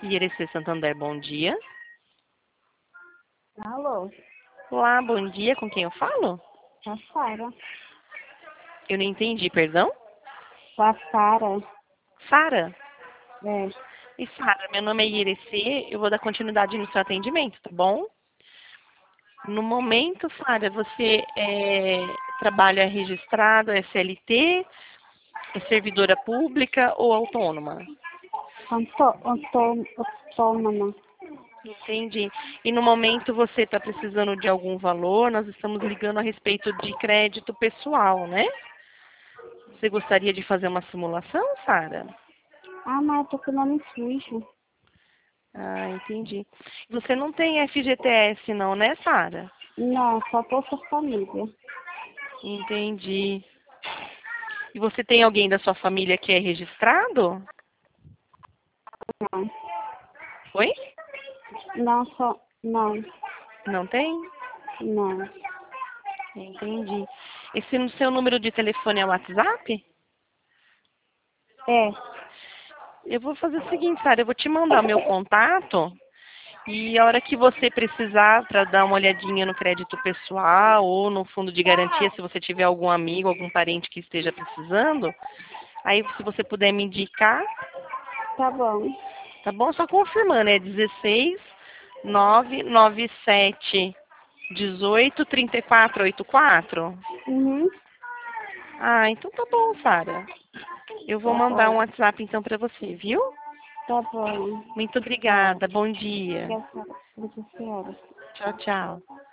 IRC Santander, bom dia. Alô, Olá, bom dia. Com quem eu falo? é a Sara. Eu não entendi, perdão? É a Sara. Sara? É. E Sara, meu nome é IRC, eu vou dar continuidade no seu atendimento, tá bom? No momento, Sara, você trabalha registrado, é CLT, é servidora pública ou autônoma? Autônoma. Entendi. E no momento você está precisando de algum valor, nós estamos ligando a respeito de crédito pessoal, né? Você gostaria de fazer uma simulação, Sara? Ah, mas eu tô com o nome sujo. Ah, entendi. Você não tem FGTS não, né, Sara? Não, só Bolsa Família. Entendi. E você tem alguém da sua família que é registrado? Não. Oi? Não, só. Não. Não tem? Não. Entendi. Esse no seu número de telefone é o WhatsApp? É. Eu vou fazer o seguinte, Sara, eu vou te mandar o meu contato e a hora que você precisar para dar uma olhadinha no crédito pessoal ou no fundo de garantia, se você tiver algum amigo, algum parente que esteja precisando, aí se você puder me indicar, Tá bom. tá bom? Só confirmando, é 16 997 18 34 84? Uhum. Ah, então tá bom, Sara. Eu vou Tá mandar um bom. WhatsApp então para você, viu? Tá bom. Muito Tá. obrigada. Bom dia. Obrigada, senhora. Tchau, tchau.